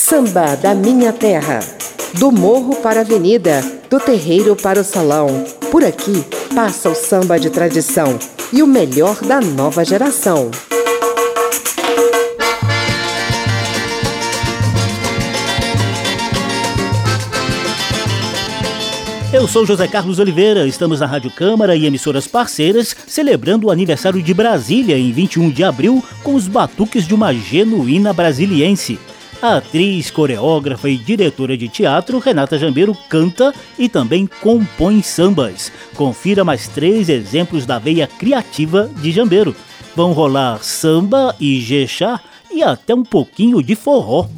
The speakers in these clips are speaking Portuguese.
Samba da minha terra. Do morro para a avenida, do terreiro para o salão. Por aqui passa o samba de tradição e o melhor da nova geração. Eu sou José Carlos Oliveira, estamos na Rádio Câmara e emissoras parceiras celebrando o aniversário de Brasília em 21 de abril com os batuques de uma genuína brasiliense. A atriz, coreógrafa e diretora de teatro Renata Jambeiro canta e também compõe sambas. Confira mais 3 exemplos da veia criativa de Jambeiro. Vão rolar samba e jexá e até um pouquinho de forró.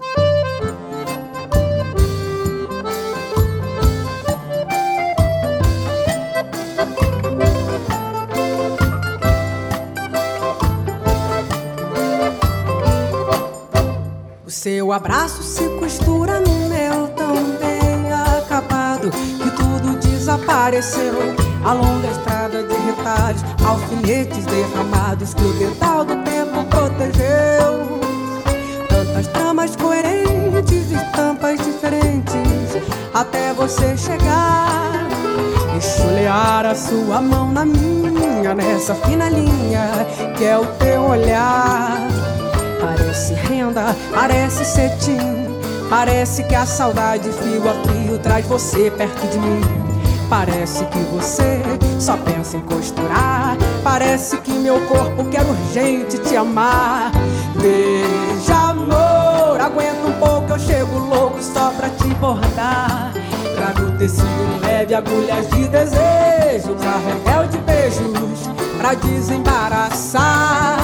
Seu abraço se costura no meu tão bem acabado, que tudo desapareceu. A longa estrada de retalhos, alfinetes derramados que o detal do tempo protegeu. Tantas tramas coerentes, estampas diferentes, até você chegar e chulear a sua mão na minha, nessa fina linha que é o teu olhar. Parece renda, parece cetim, parece que a saudade fio a fio traz você perto de mim. Parece que você só pensa em costurar, parece que meu corpo quer urgente te amar. Veja, amor, aguenta um pouco, eu chego louco só pra te bordar. Trago tecido leve, agulhas de desejo, carretel de beijos pra desembaraçar.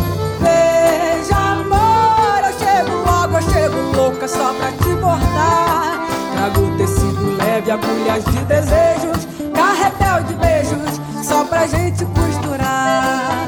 Eu chego louca só pra te bordar. Trago tecido leve, agulhas de desejos, carretel de beijos, só pra gente costurar.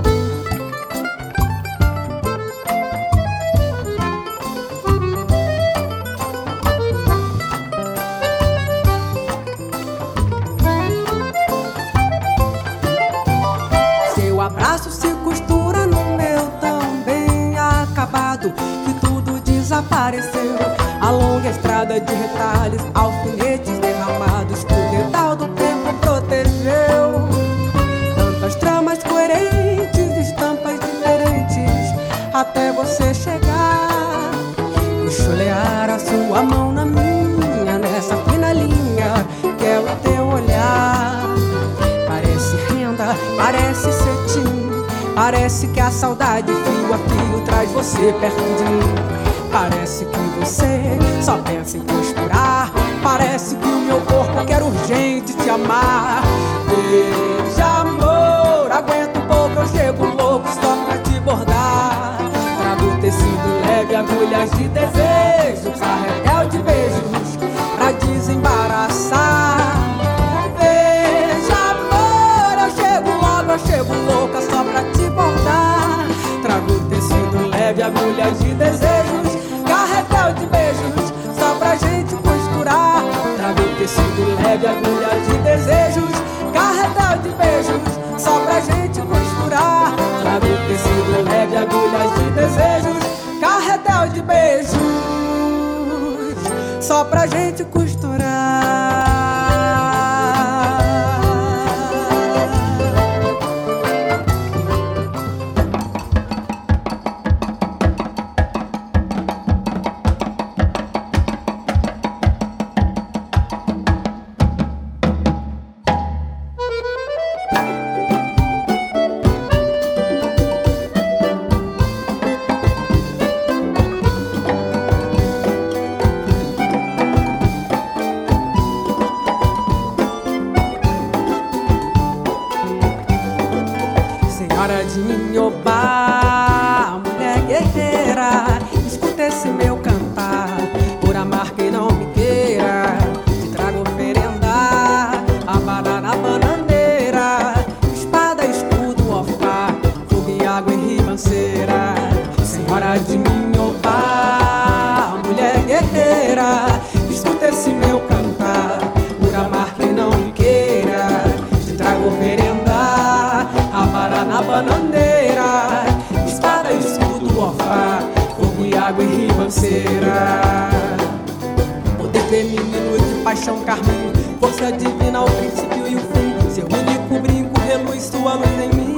Seu abraço se costura no meu tão bem acabado, desapareceu. A longa estrada de retalhos, alfinetes derramados que o detal do tempo protegeu. Tantas tramas coerentes, estampas diferentes, até você chegar e chulear a sua mão na minha, nessa fina linha que é o teu olhar. Parece renda, parece cetim, parece que a saudade fio a fio traz você perto de mim. Parece que você só pensa em costurar, parece que o meu corpo quer urgente te amar. Veja, amor, aguenta um pouco, eu chego louco só pra te bordar. Trago tecido leve, agulhas de desejo, carretel de beijos pra desembaraçar. Veja, amor, eu chego louca só pra te bordar. Trago tecido leve, agulhas de desejos, carretel de beijos, só pra gente costurar. Trago tecido leve, agulhas de desejos, carretel de beijos, só pra gente costurar. Trago tecido leve, agulhas de desejos, carretel de beijos, só pra gente costurar. Senhora de Minhobá, mulher guerreira, escuta esse meu cantar. Por amar quem não me queira, te trago oferenda, amará na bananeira, espada, escudo, ofá, fogo e água em ribanceira. Senhora de Minhobá, mulher guerreira, escuta esse meu cantar. Por amar quem não me queira, te trago oferenda, amará na bananeira, espada, escudo, ofá, fogo e água e ribanceira. Poder feminino de paixão carmim, força divina, o princípio e o fim. Seu único brinco reluz sua luz em mim.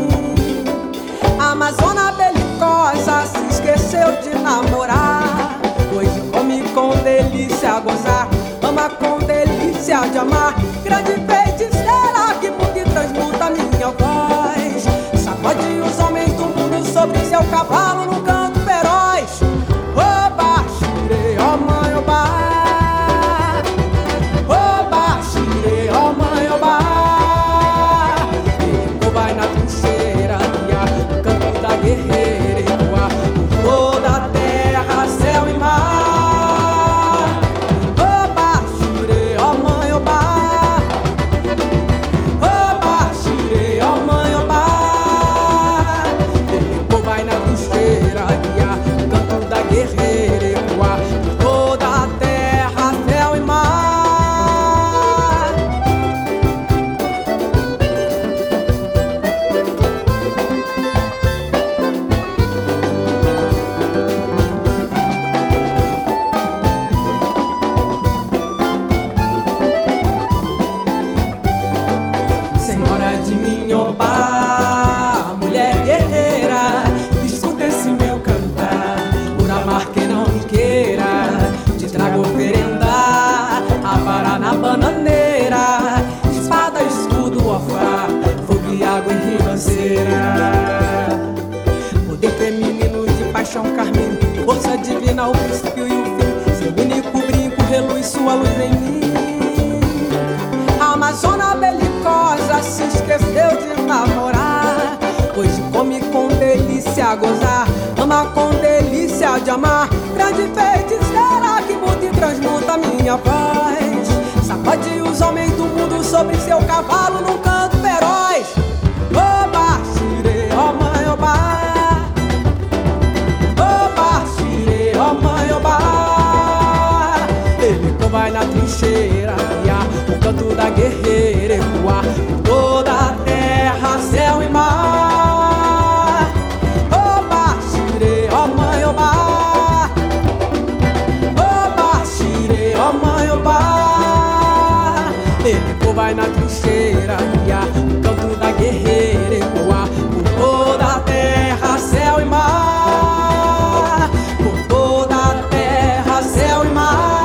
A Amazona belicosa se esqueceu de namorar. Hoje come com delícia gozar, ama com delícia de amar. Grande feiticeira que muda e transmuta minha voz. Sacode os homens do mundo sobre seu cavalo num canto feroz. Oba, xire, ó mãe, oba. Oba, xire, ó mãe, oba. E vai na trincheira, no canto da guerreira, ecoar por toda a terra, céu e mar. Oba, xire, ó mãe, oba. Oba, xire, ó mãe, oba. E vai na trincheira, no canto da guerreira, ecoar por toda a terra, céu e mar. Senhora de Minhobá, mulher guerreira, escuta esse meu cantar. Por amar quem não me queira, te trago oferenda, a vara na bananeira, espada, escudo, ofá, fogo e água e ribanceira. Poder feminino de paixão carmim, força divina, o princípio e o fim. Seu único brinco reluz sua luz em mim. A Amazona belicosa se esqueceu de namorar. Hoje come com delícia gozar, ama com delícia de amar. Grande feiticeira que muda e transmuta minha voz. Sacode os homens do mundo sobre seu cavalo num canto feroz. Oba, xire, ó mãe, oba. Oba, xire, ó mãe, oba. Ele vai na trincheira, o canto da guerreira, ecoar por toda a terra, céu e mar. Oba, xire, ó mãe, oba. Oba, xire, ó mãe, oba. Ele vai na trincheira, o canto da guerreira, ecoar por toda a terra, céu e mar. Por toda a terra, céu e mar.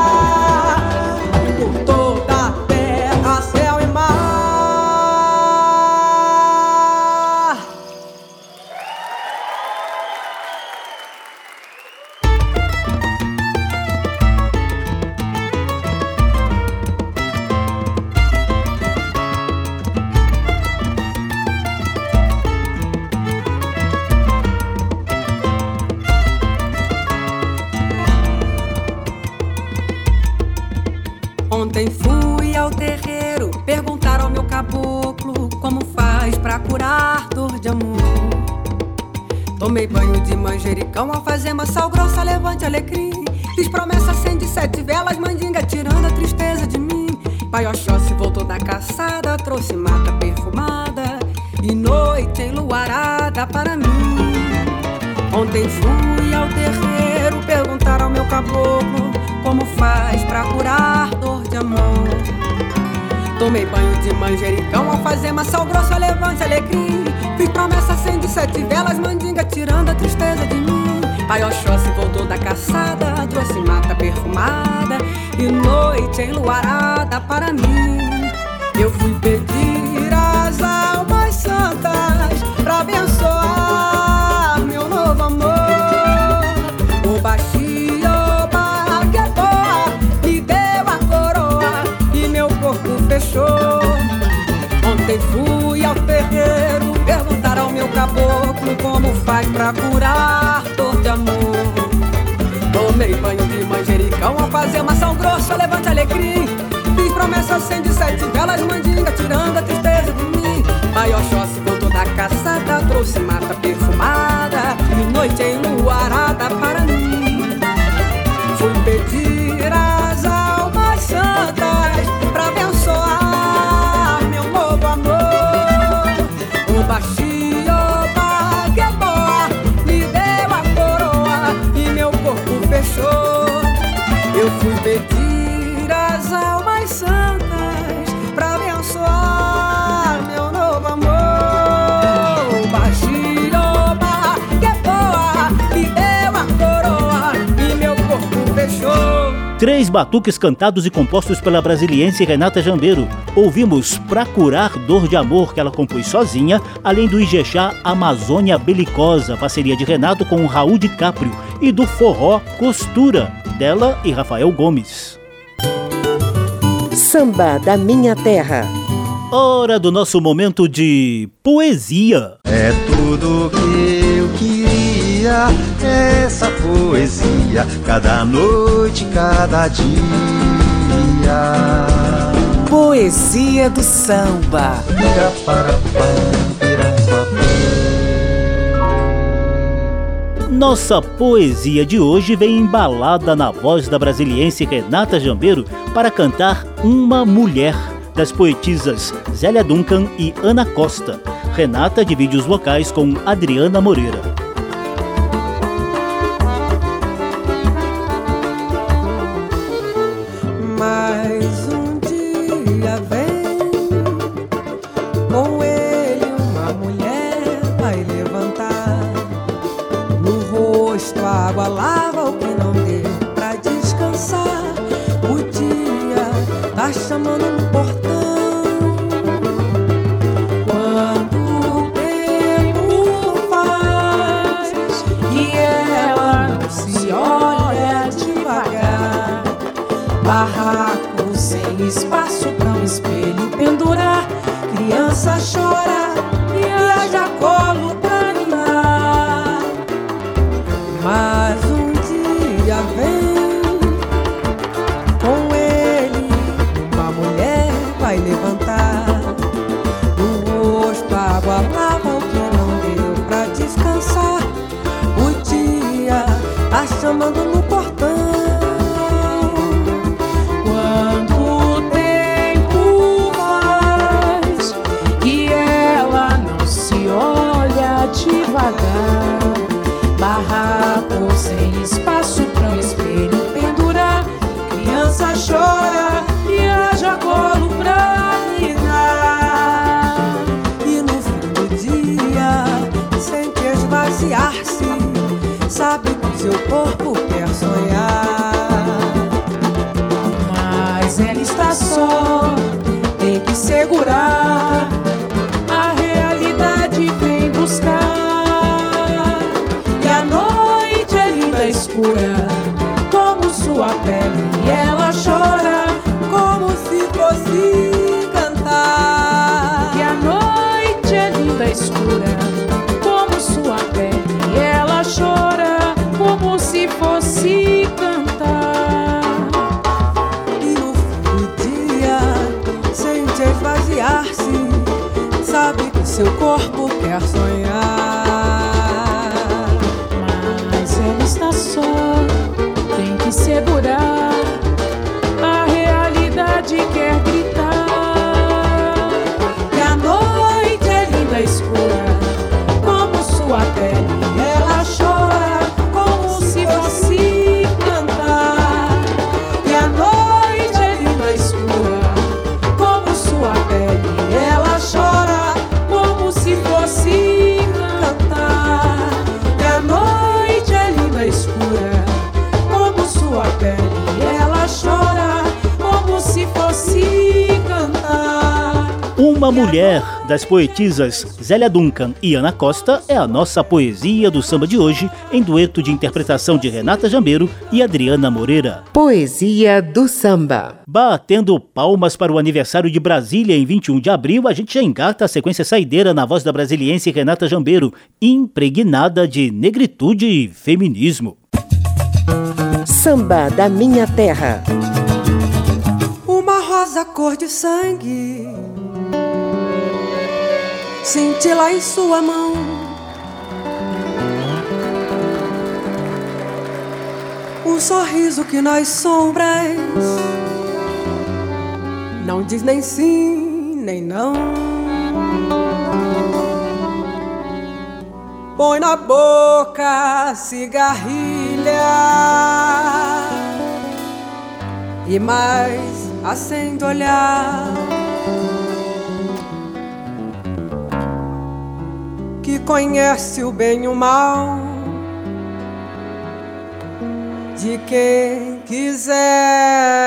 Ontem fui ao terreiro perguntar ao meu caboclo como faz pra curar dor de amor. Tomei banho de manjericão, alfazema, sal grossa, levante, alecrim. Fiz promessa, acende 7 velas, mandinga, tirando a tristeza de mim. Pai Oxóssi voltou da caçada, trouxe mata perfumada e noite enluarada para mim. Ontem fui ao terreiro perguntar ao meu caboclo como faz pra curar dor de amor. Tomei banho de manjericão, alfazema, sal grosso, levante, alecrim. Fiz promessa, acende 7 velas, mandinga, tirando a tristeza de mim. Pai Oxóssi voltou da caçada, trouxe mata perfumada e noite enluarada para mim. Eu fui pedir às almas santas pra abençoar meu novo amor. O baixio, me deu a coroa e meu corpo fechou. Ontem fui ao terreiro perguntar ao meu caboclo como faz pra curar dor de amor. Tomei banho de manjericão, alfazema, sal grosso, levante, alecrim. Fiz promessa, acende 7 velas, mandinga, tirando a tristeza de mim. Pai Oxóssi voltou da caçada, trouxe mata perfumada e noite enluarada para mim. Fui pedir às almas santas pra abençoar meu novo amor. O baixio, me deu a coroa e meu eu fui pedir às almas santas pra abençoar meu novo amor. Baxiroba, que boa, me deu a coroa e meu corpo fechou. 3 batuques cantados e compostos pela brasiliense Renata Jambeiro. Ouvimos Pra Curar Dor de Amor, que ela compôs sozinha, além do Ijexá Amazônia Belicosa, parceria de Renato com Raul DiCaprio, e do forró Costura, dela e Rafael Gomes. Samba da Minha Terra. Hora do nosso momento de poesia. É tudo que eu queria, essa poesia, cada noite, cada dia. Poesia do samba. Nossa poesia de hoje vem embalada na voz da brasiliense Renata Jambeiro para cantar Uma Mulher, das poetisas Zélia Duncan e Ana Costa. Renata divide os vocais com Adriana Moreira. Mais um dia vem, com ele uma mulher vai levantar. No rosto a água lava o que não deu pra descansar. O dia tá chamando no portão. Quanto tempo faz que ela não se olha devagar. Barraco sem espaço pra um espelho pendurar. Criança chora e haja colo pra animar. Mas um dia vem, com ele uma mulher vai levantar. No rosto a água lava o que não deu pra descansar. O dia tá chamando no portão. Quanto tempo faz que ela não se olha devagar. Barraco sem espaço pra um espelho pendurar. Criança chora e haja colo pra ninar. E no fim do dia sente esvaziar-se. Sabe que seu corpo quer sonhar. Mas ela está só, tem que segurar. A realidade vem buscar. E a noite é linda escura, como sua pele, e ela chora como se fosse cantar. E a noite é linda escura, como sua pele, e ela chora como se fosse cantar. E no fim do dia sente esvaziar-se. Sabe que seu corpo quer sonhar. Mas ela está só, tem que segurar. A realidade quer gritar. E a noite é linda escura, como sua pele, ela chora como se fosse cantar. E a noite é linda escura, como sua pele, ela chora como se fosse cantar. E a noite é linda escura, como sua pele, ela chora como se fosse cantar. Uma Mulher, das poetisas Zélia Duncan e Ana Costa, é a nossa poesia do samba de hoje, em dueto de interpretação de Renata Jambeiro e Adriana Moreira. Poesia do samba. Batendo palmas para o aniversário de Brasília em 21 de abril, a gente já engata a sequência saideira na voz da brasiliense Renata Jambeiro, impregnada de negritude e feminismo. Samba da Minha Terra. Uma rosa cor de sangue cintila em sua mão. Um sorriso que nas sombras não diz nem sim, nem não. Põe na boca cigarrilha e mais acende olhar, que conhece o bem e o mal de quem quiser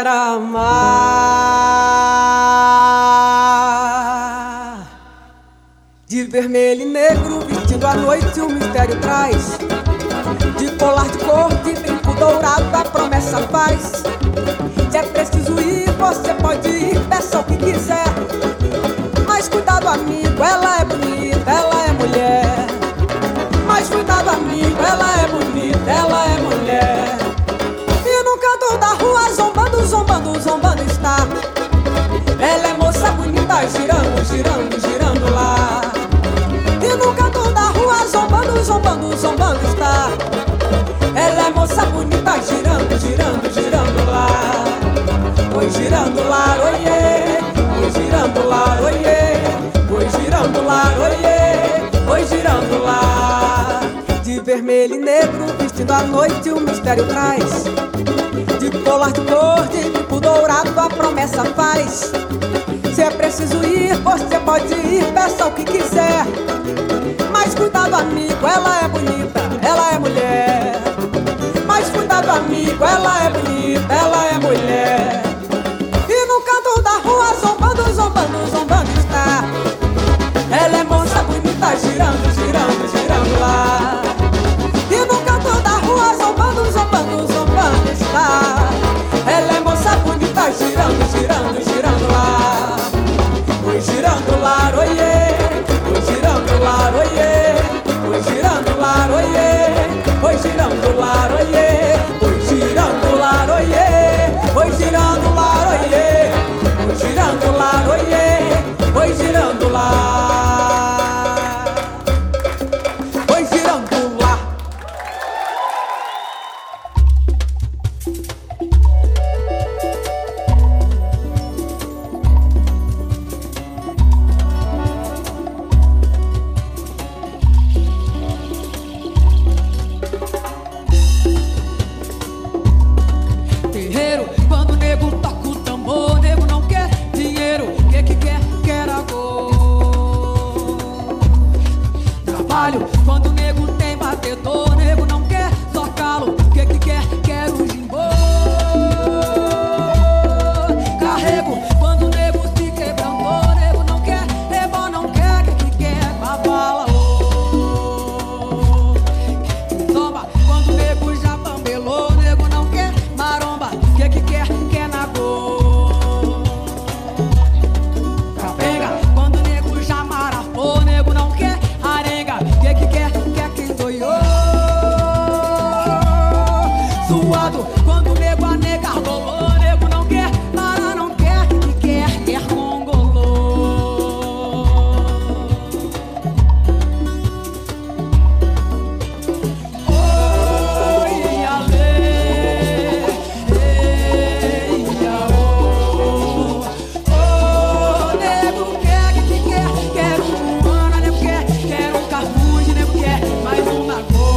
amar. De vermelho e negro, vestido à noite, o mistério traz. De colar de cor, de brinco dourado, a promessa faz. Se é preciso ir, você pode ir, peça o que quiser. Mas cuidado, amigo, ela é bonita, ela é mulher. Mas cuidado, amigo, ela é bonita, ela é mulher. E no canto da rua, zombando, zombando, zombando está. Ela é moça bonita, girando, girando, girando lá. E no canto da rua, zombando, zombando, zombando está. Ela é moça bonita, girando, girando, girando lá. Oi, girando lá, oiê. Oi, girando lá, oiê. Oi, girando lá, oiê. Oi, girando lá. De vermelho e negro, vestindo à noite, o mistério traz. De colar de cor, de bico dourado, a promessa faz. Se é preciso ir, você pode ir, peça o que quiser. Mas cuidado, amigo, ela é bonita, ela é mulher. Mas cuidado, amigo, ela é bonita, ela é mulher. E no canto da rua, zombando, zombando, zombando está. Ela é moça bonita, girando, girando, girando lá. E no canto da rua, zombando, zombando, zombando está. Ela é moça bonita, girando, girando, girando lá. Oi, girando lá, oiê. Oi, girando lá, oiê. Oi, girando lá, oiê. Oi, girando lá, oiê. Oi, girando lá, oiê. Oi, girando lá, oiê. Oi, girando lá, oiê. Oi, girando lá. Oi, girando lá. Terreiro, quando o nego toca o tambor, o nego não quer dinheiro, o que quer? Quer amor. Trabalho, quando o nego tem batedor, o nego não quer só calo, o que quer? Quer o jimbô. Carrego, quando o nego se quebrantou, o nego não quer rebó, não quer, o que quer? Bavala, zomba, quando o nego já bambelou, o nego não quer maromba, o que quer? Quer nagô. Capenga, quando o nego já marafou, o nego não quer arenga, o que quer? Quer quem doiou. Suado, quando o nego a nega rolou, o nego não quer parar, não quer, o que quer? Quer mongolô. Oi, ale, ei, iaô. Ô, nego quer, que quer? Quer um cubano, nego quer um carfude, nego quer mais um nagô.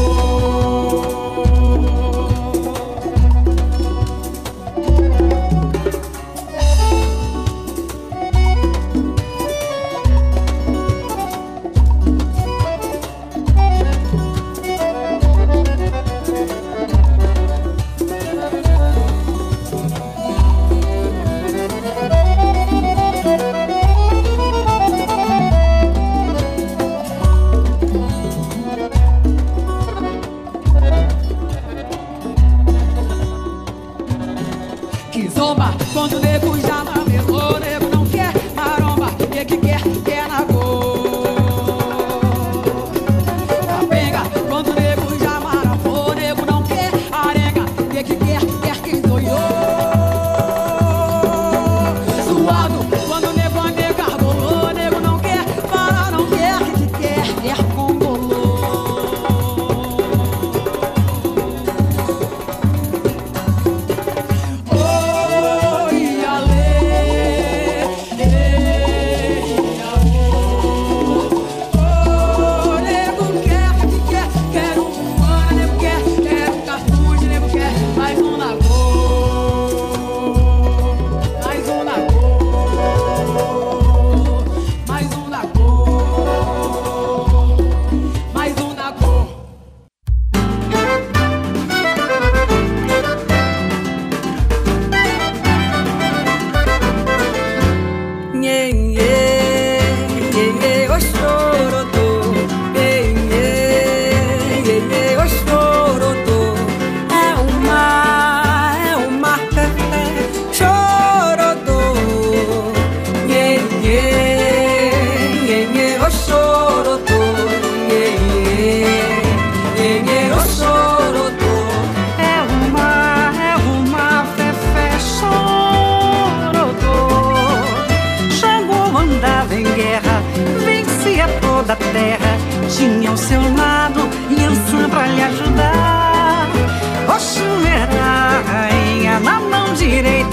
Que zomba, quando o nego já mamelou, o nego não quer maromba, o que quer? Quer nagô. Capenga, quando o nego já marafou, o nego não quer arenga, o que quer? Quer quem doiou. Suado, quando o nego a nega rolou, o nego não quer parar, não quer, o que quer? Quer mongolô. Oi, ale,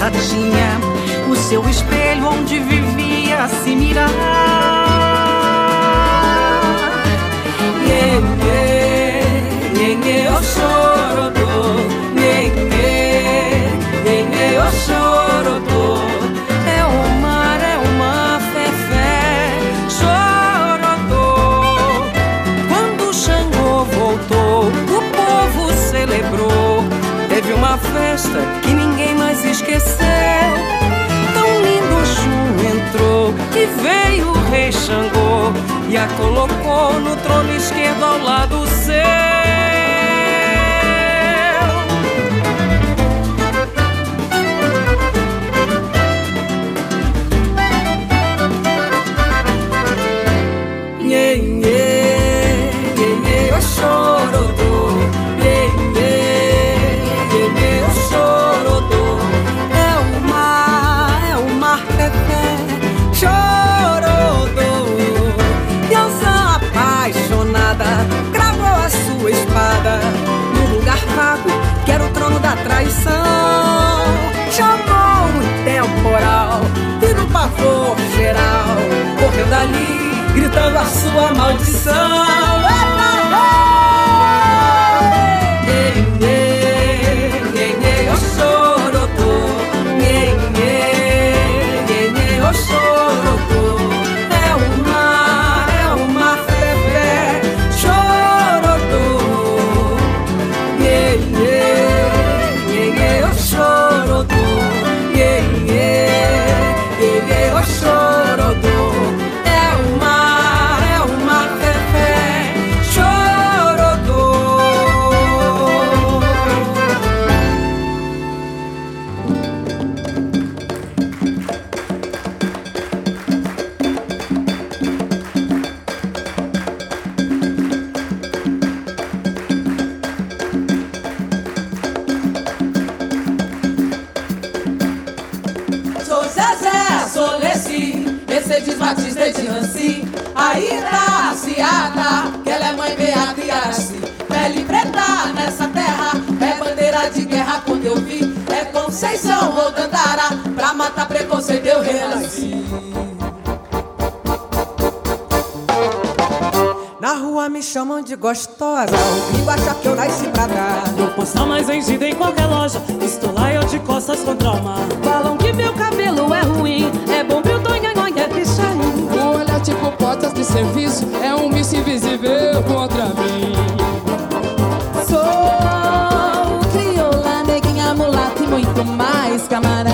ela tinha o seu espelho onde vivia a se mirar. Nhe, nhe, nhe, o chorodô. Nhe, nhe, o chorodô. É o mar, fefé, chorodô. Quando Xangô voltou, o povo celebrou. Teve uma festa que ninguém mais esqueceu. Tão lindo Oxum entrou que veio o rei Xangô e a colocou no trono esquerdo ao lado seu. Nhe, nhe, nhe, nhe, o chorodô. Nhe, nhe, nhe, o chorodô. É o mar, fefé, chorodô. Deusa apaixonada cravou a sua espada no lugar vago que era o trono da traição. Chamou o temporal e no pavor geral correu dali gritando a sua maldição. Nhe, nhe, nhe, o chorodô. Nhe, nhe, nhe, o chorodô. É o mar, fefé, chorodô. Nhe, nhe, nhe, o chorodô. Nhe, nhe, nhe, o chorodô. É o mar, fefé, chorodô. Sou Zezé, sou Leci, Mercedes Batista de Nancy. Aí tá a Ciata, que ela é mãe Beata e Araci. Pele preta nessa terra, é bandeira de guerra quando eu vi. É Conceição ou Dandara, pra matar preconceito eu renasci. Na rua me chamam de gostosa, o gringo acha que eu nasci pra dar. Não posso mais vendida em qualquer loja, estou lá eu de costas contra o mar. Falam que meu cabelo é ruim, é bom meu tonhonhon é pichain. O olhar tipo portas de serviço, é um misto invisível contra mim. Sou crioula, neguinha, mulata e muito mais, camarada.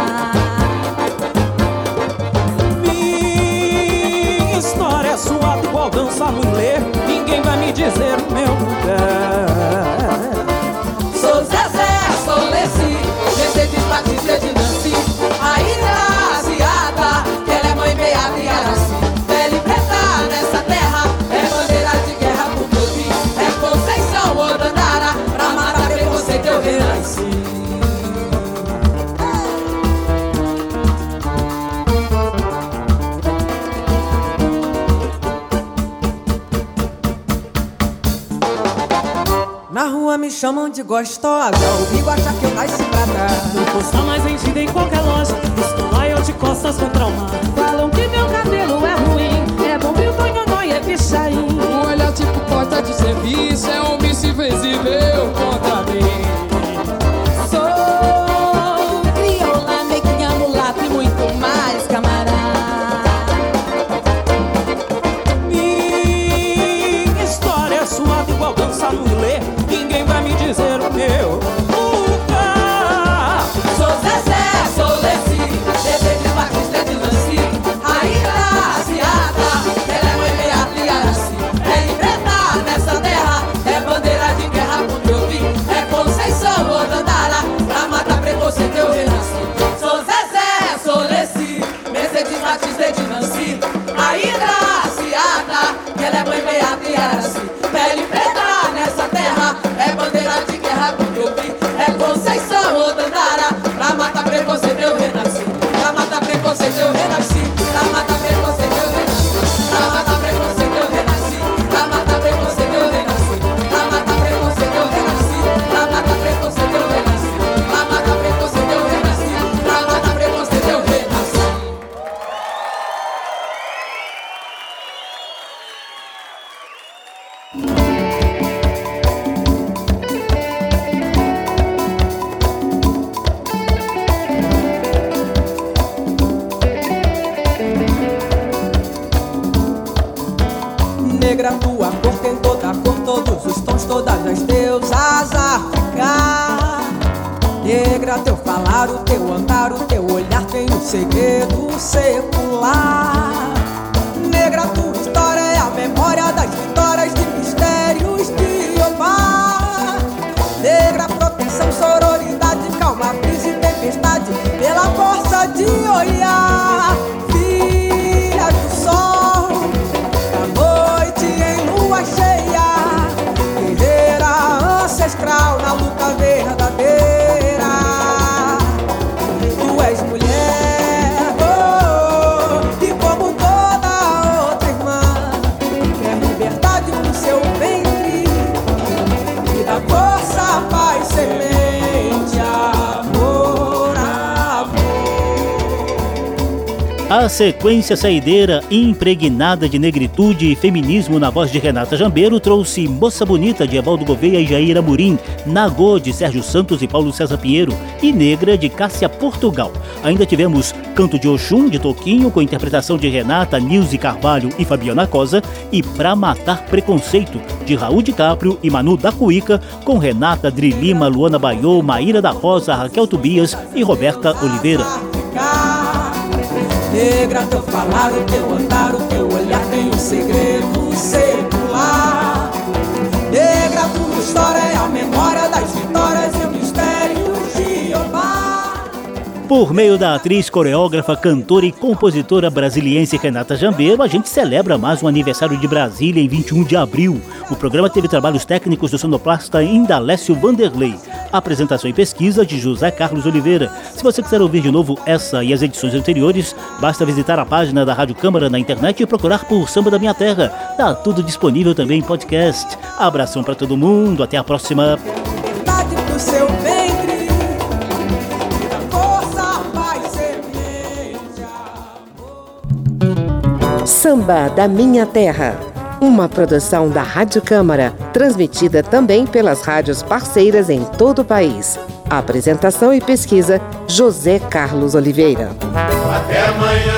Minha história é suave igual dança no inglês, ninguém vai me dizer o meu lugar. Sou Zezé, sou Leci, Mercedes Batista de Nancy. Aí tá a Ciata, que ela é mãe Beata e Araci. Pele preta nessa terra, é bandeira de guerra por que eu vi. É Conceição ou Dandara, pra matar preconceito eu renasci. Na rua me chamam de gostosa, o gringo acha que eu nasci pra dar. Não posso mais vendida em qualquer loja, estou lá eu de costas contra o mar. Falam que meu cabelo é ruim, é bom meu tonhonhon é pichain. O olhar tipo porta de serviço, é um misto invisível contra mim. Sou crioula, neguinha, mulata e muito mais, camarada. Minha história é suave igual dança no inglês, ninguém vai me dizer o meu lugar. Sou Zezé, sou Leci, Mercedes Batista de Nancy. Aí tá a Ciata, ela é mãe Beata e Araci. Pele preta nessa terra, é bandeira de guerra quando eu vi. É Negra, teu falar, o teu andar, o teu olhar tem um segredo secular. Negra, tua história é a memória das vitórias de mistérios de Jeová. Negra, proteção, sororidade, calma, brisa e tempestade, pela força de Oiá. Filha do sol, da noite em lua cheia, guerreira ancestral na luta verdadeira. Tu és mulher, e como toda outra irmã, quer liberdade no seu ventre, e dá força, paz, semente, amor, amor. A sequência saideira impregnada de negritude e feminismo na voz de Renata Jambeiro trouxe Moça Bonita de Evaldo Gouveia e Jair Amorim, Nagô de Sérgio Santos e Paulo César Pinheiro e Negra de Cássia Portugal. Ainda tivemos Canto de Oxum de Toquinho com interpretação de Renata, Nilce Carvalho e Fabiana Cosa e Pra Matar Preconceito de Raul DiCaprio e Manu da Cuíca com Renata, Dri Lima, Luana Baiô, Maíra da Rosa, Raquel Tobias e Roberta Oliveira. Negra, teu falar, o teu andar, o teu olhar tem um segredo secular. Negra, tua história é a memória das vitórias e mistérios de Jeová. Por meio da atriz, coreógrafa, cantora e compositora brasiliense Renata Jambeiro, a gente celebra mais um aniversário de Brasília em 21 de abril. O programa teve trabalhos técnicos do sonoplasta Indalécio Vanderlei. Apresentação e pesquisa de José Carlos Oliveira. Se você quiser ouvir de novo essa e as edições anteriores, basta visitar a página da Rádio Câmara na internet e procurar por Samba da Minha Terra. Tá tudo disponível também em podcast. Abração pra todo mundo, até a próxima. Samba da Minha Terra, uma produção da Rádio Câmara, transmitida também pelas rádios parceiras em todo o país. Apresentação e pesquisa, José Carlos Oliveira. Até amanhã.